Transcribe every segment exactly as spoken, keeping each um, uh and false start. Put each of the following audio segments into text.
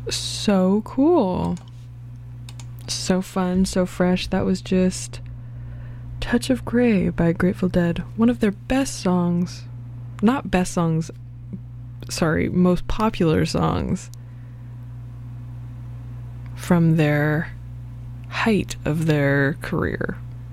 So cool. So fun, so fresh. That was just Touch of Grey by Grateful Dead. One of their best songs. Not best songs, sorry, most popular songs from their height of their career.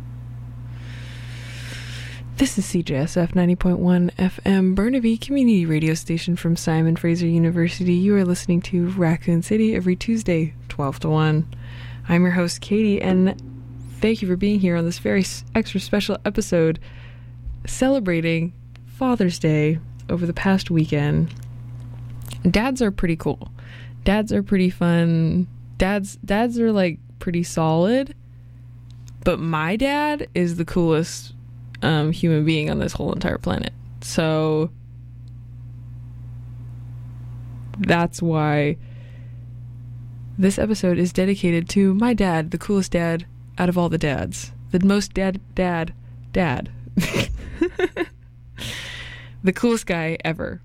This is C J S F ninety point one F M, Burnaby Community Radio Station from Simon Fraser University. You are listening to Raccoon City every Tuesday, twelve to one. I'm your host, Katie, and thank you for being here on this very extra special episode celebrating Father's Day over the past weekend. Dads are pretty cool. Dads are pretty fun. Dads, dads are like pretty solid, but my dad is the coolest Um, human being on this whole entire planet. So that's why this episode is dedicated to my dad, the coolest dad out of all the dads. The most dad, dad, dad. The coolest guy ever.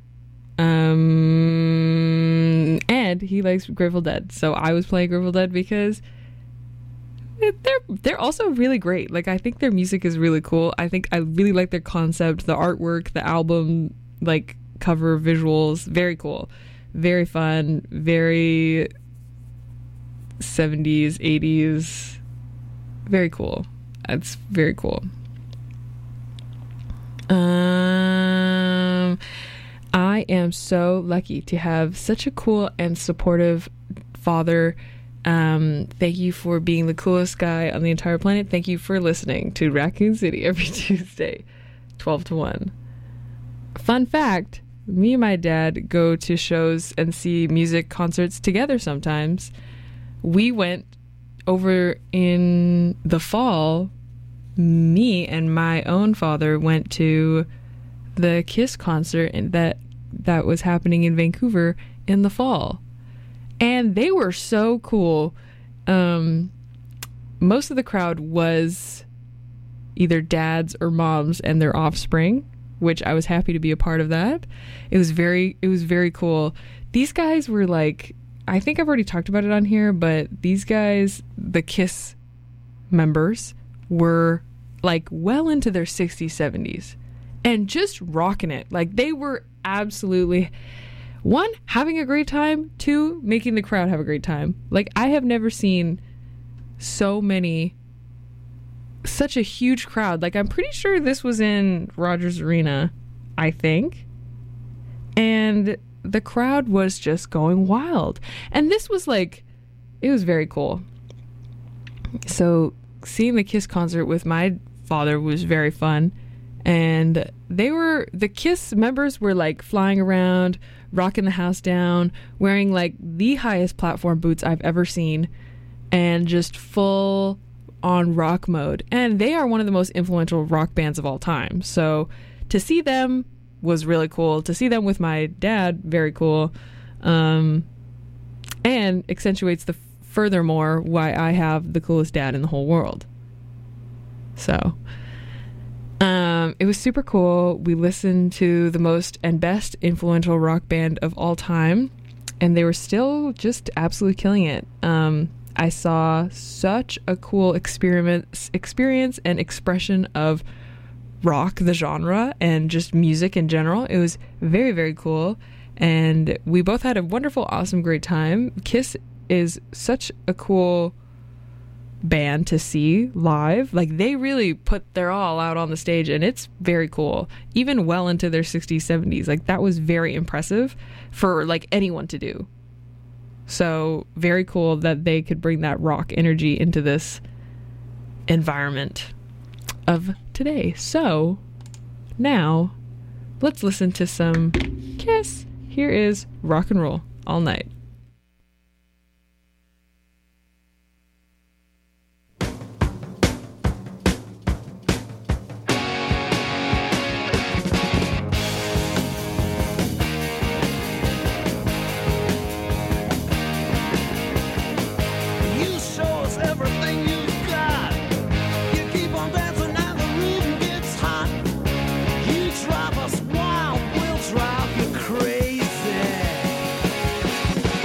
Um, and he likes Grateful Dead. So I was playing Grateful Dead because they're they're also really great. Like, I think their music is really cool. I think I really like their concept, the artwork, the album, like, cover visuals. Very cool. Very fun. Very seventies, eighties. Very cool. It's very cool. Um, I am so lucky to have such a cool and supportive father. Um, thank you for being the coolest guy on the entire planet. Thank you for listening to Raccoon City every Tuesday, twelve to one. Fun fact, me and my dad go to shows and see music concerts together sometimes. We went over in the fall, me and my own father went to the Kiss concert and that that was happening in Vancouver in the fall. And they were so cool. Um, most of the crowd was either dads or moms and their offspring, which I was happy to be a part of that. It was very, it was very cool. These guys were like, I think I've already talked about it on here, but these guys, the Kiss members, were like well into their sixties, seventies, and just rocking it. Like, they were absolutely... One, having a great time. Two, making the crowd have a great time. Like, I have never seen so many, such a huge crowd. Like, I'm pretty sure this was in Rogers Arena, I think. And the crowd was just going wild. And this was like, it was very cool. So, seeing the Kiss concert with my father was very fun. And they were, the Kiss members were like flying around, rocking the house down, wearing like the highest platform boots I've ever seen, and just full on rock mode. And they are one of the most influential rock bands of all time. So to see them was really cool. To see them with my dad, very cool. Um, and accentuates the furthermore why I have the coolest dad in the whole world. So Um, it was super cool. We listened to the most and best influential rock band of all time, and they were still just absolutely killing it. Um, I saw such a cool experiment, experience and expression of rock, the genre, and just music in general. It was very, very cool, and we both had a wonderful, awesome, great time. Kiss is such a cool band to see live. Like, they really put their all out on the stage, and it's very cool, even well into their sixties, seventies. Like, that was very impressive for like anyone to do. So very cool that they could bring that rock energy into this environment of today. So now let's listen to some Kiss. Here is Rock and Roll All Night. Drive us wild, we'll drive you crazy.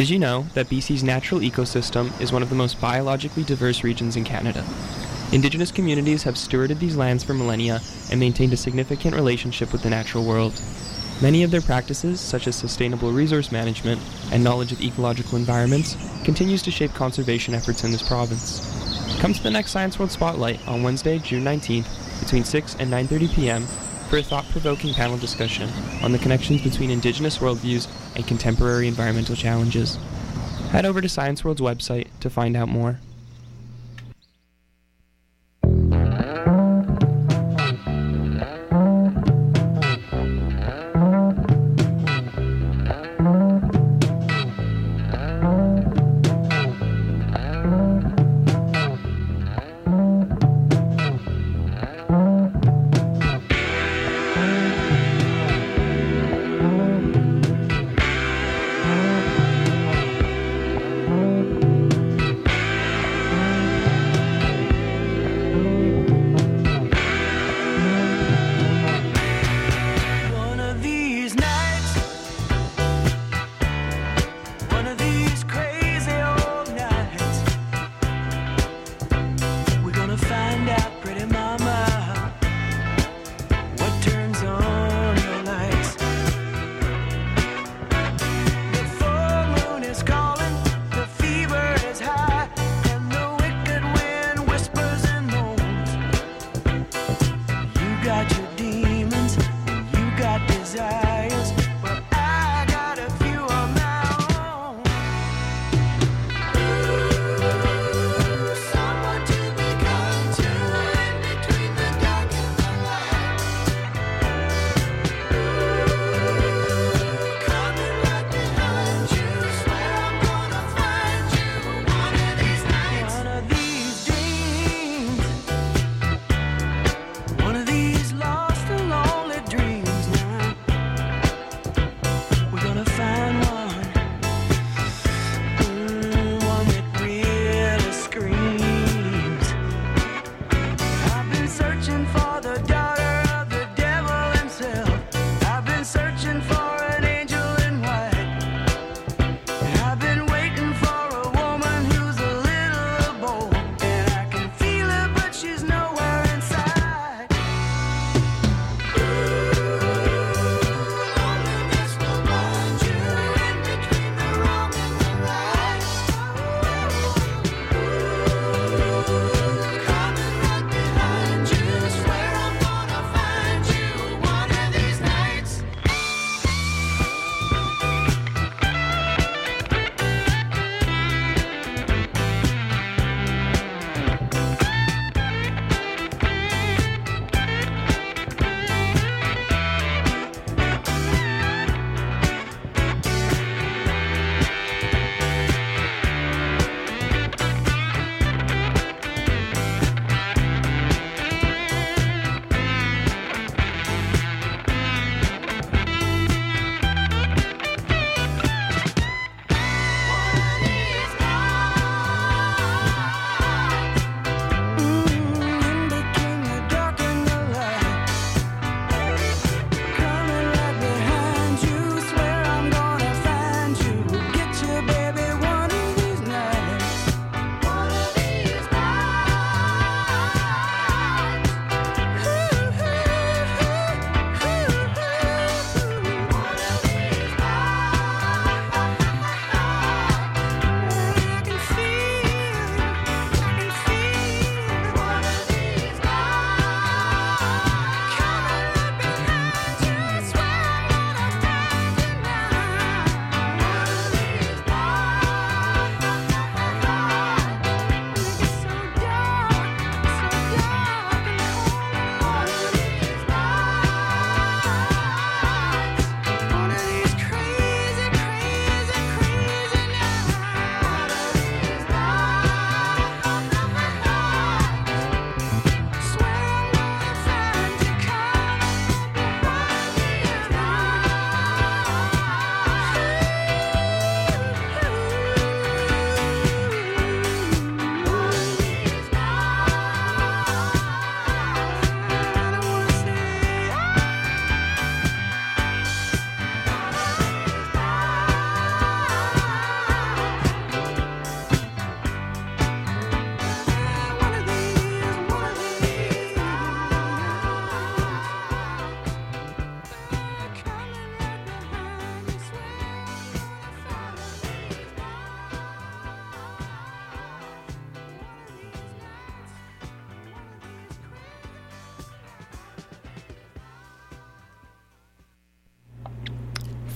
Did you know that B C's natural ecosystem is one of the most biologically diverse regions in Canada? Indigenous communities have stewarded these lands for millennia and maintained a significant relationship with the natural world. Many of their practices, such as sustainable resource management and knowledge of ecological environments, continues to shape conservation efforts in this province. Come to the next Science World Spotlight on Wednesday, June nineteenth, between six and nine thirty p.m. for a thought-provoking panel discussion on the connections between Indigenous worldviews and contemporary environmental challenges. Head over to Science World's website to find out more.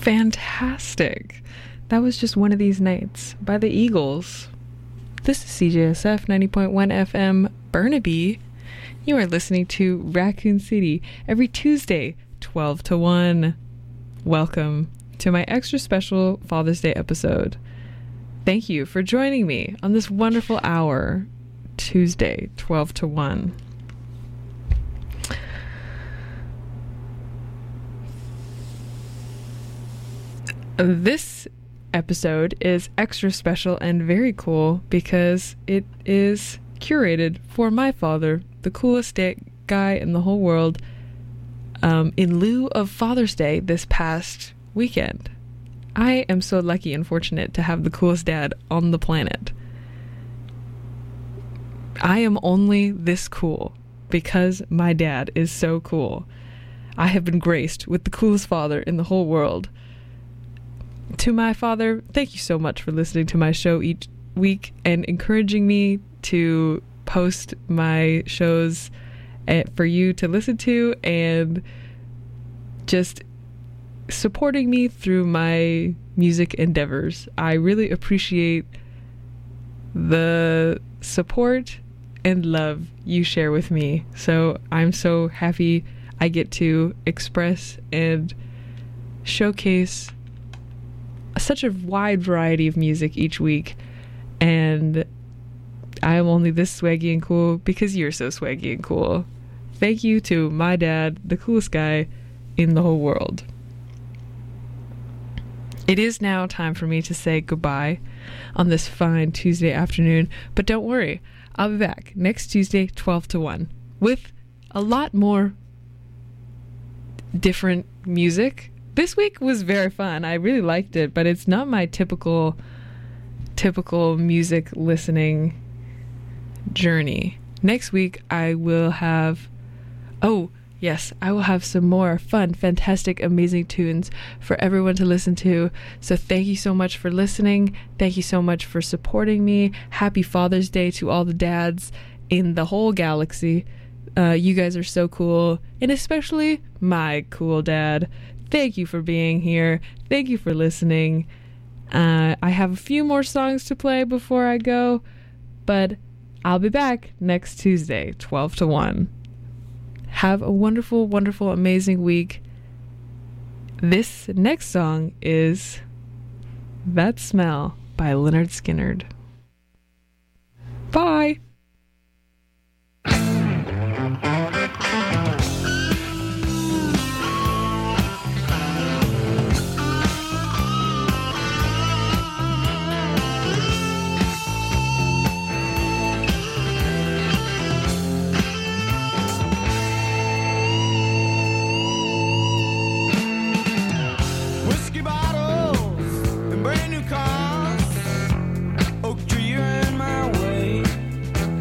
Fantastic. That was Just One of These Nights by the Eagles. This is C J S F ninety point one F M Burnaby. You are listening to Raccoon City every Tuesday, twelve to one. Welcome to my extra special Father's Day episode. Thank you for joining me on this wonderful hour, Tuesday, twelve to one. This episode is extra special and very cool because it is curated for my father, the coolest guy in the whole world, um, in lieu of Father's Day this past weekend. I am so lucky and fortunate to have the coolest dad on the planet. I am only this cool because my dad is so cool. I have been graced with the coolest father in the whole world. To my father, thank you so much for listening to my show each week and encouraging me to post my shows for you to listen to and just supporting me through my music endeavors. I really appreciate the support and love you share with me. So I'm so happy I get to express and showcase such a wide variety of music each week, and I am only this swaggy and cool because you're so swaggy and cool. Thank you to my dad, the coolest guy in the whole world. It is now time for me to say goodbye on this fine Tuesday afternoon, but don't worry, I'll be back next Tuesday, twelve to one, with a lot more different music. This week was very fun. I really liked it, but it's not my typical typical music listening journey. Next week I will have oh yes, I will have some more fun, fantastic, amazing tunes for everyone to listen to. So thank you so much for listening. Thank you so much for supporting me. Happy Father's Day to all the dads in the whole galaxy. Uh, you guys are so cool, and especially my cool dad. Thank you for being here. Thank you for listening. Uh, I have a few more songs to play before I go, but I'll be back next Tuesday, twelve to one. Have a wonderful, wonderful, amazing week. This next song is That Smell by Lynyrd Skynyrd. Bye! Brand new cars, oak tree in my way.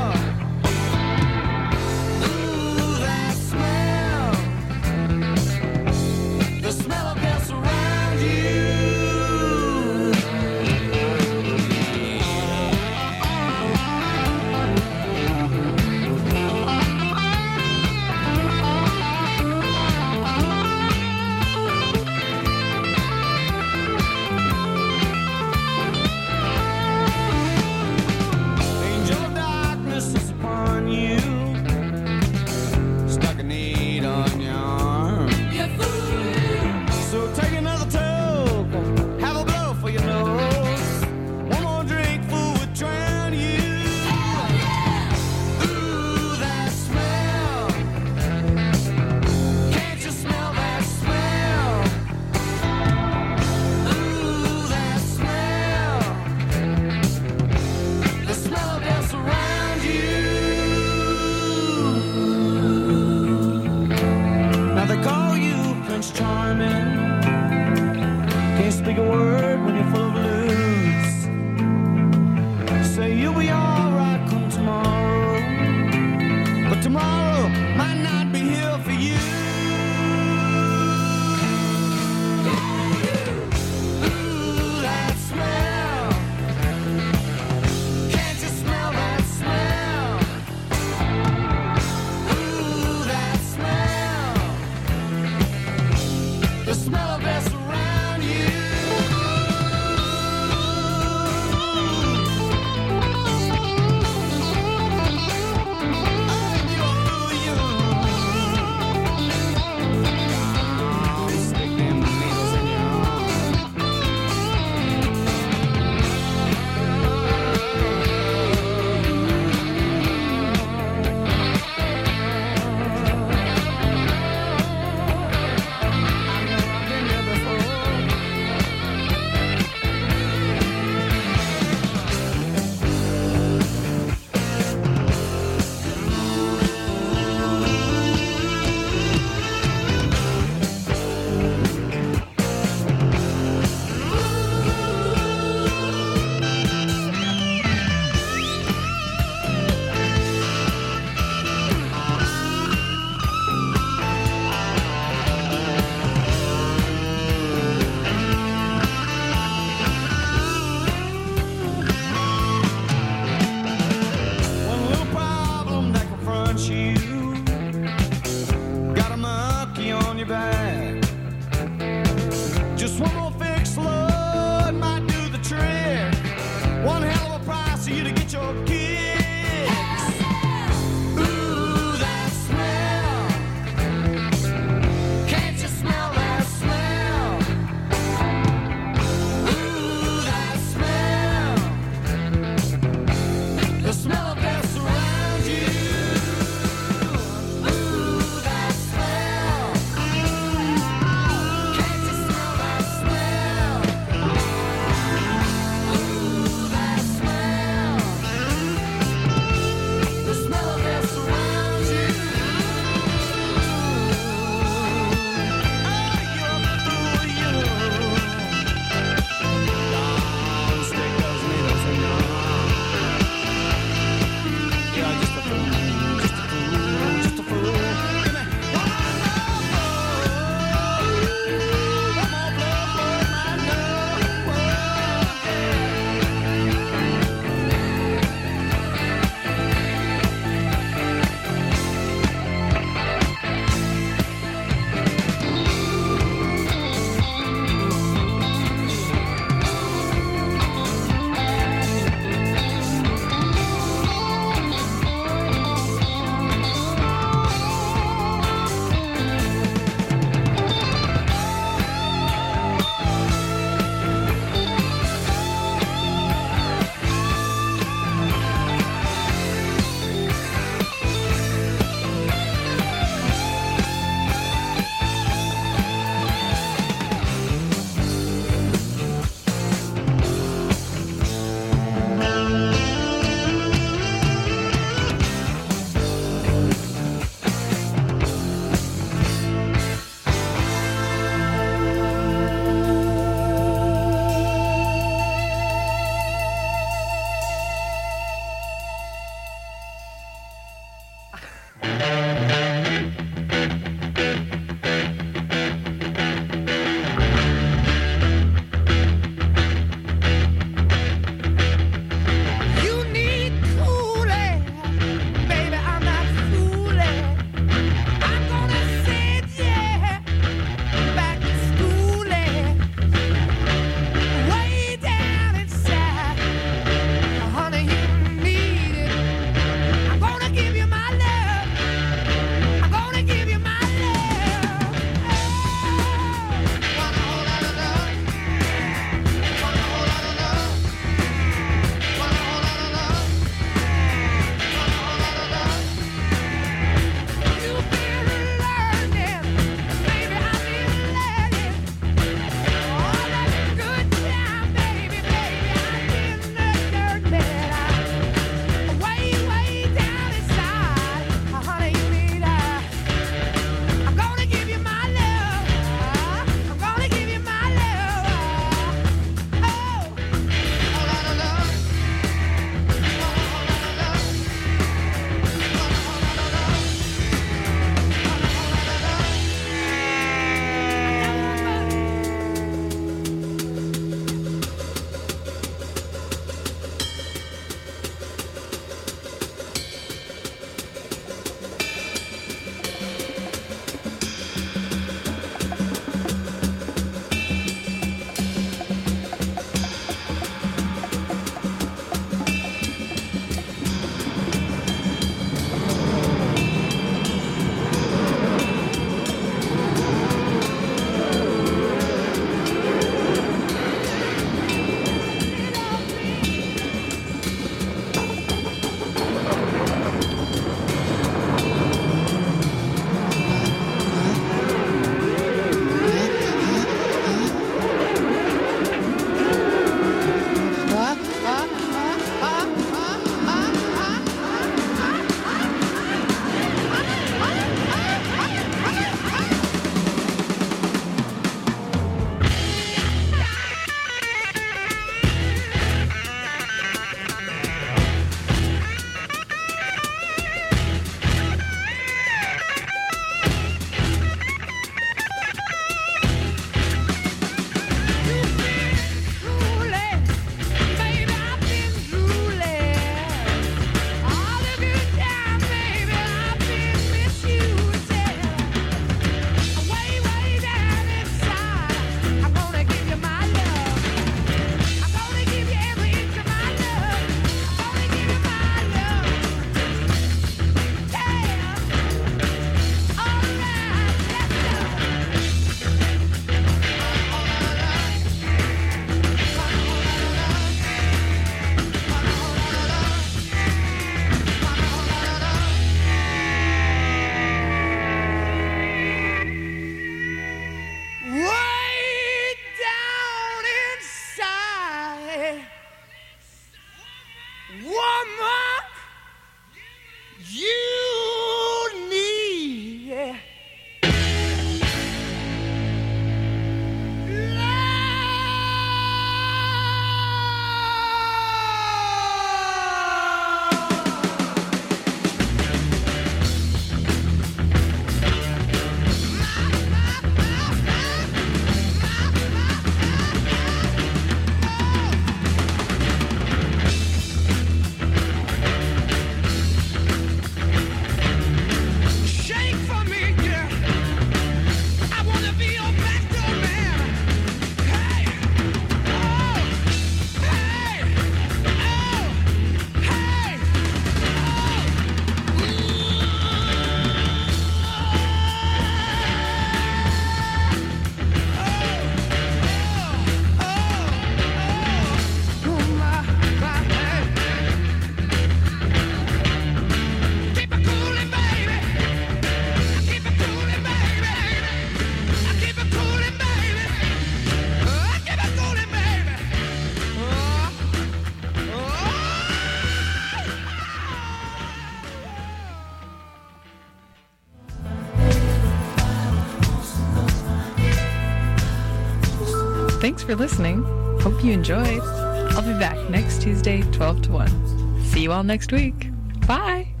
Thanks for listening. Hope you enjoyed. I'll be back next Tuesday, twelve to one. See you all next week. Bye.